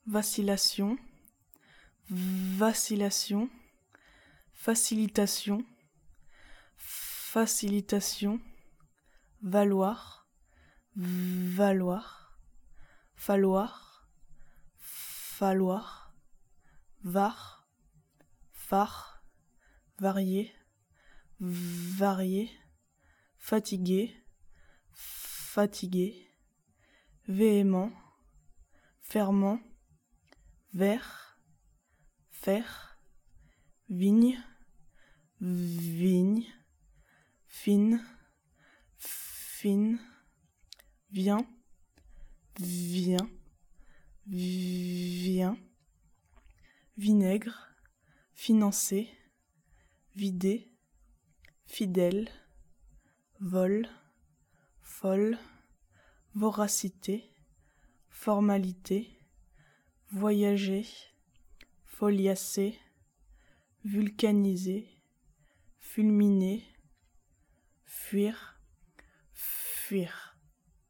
vacillation, vacillation, facilitation, facilitation, valoir, valoir, falloir, falloir, var, phare, varier, varier, fatigué, fatigué, véhément, ferment, vert, fer, vigne, vigne, fine, fine, vient, vient, vient, vinaigre, financer, vider, fidèle, vol, folle, voracité, formalité, voyager, foliacer, vulcaniser, fulminer, fuir, fuir.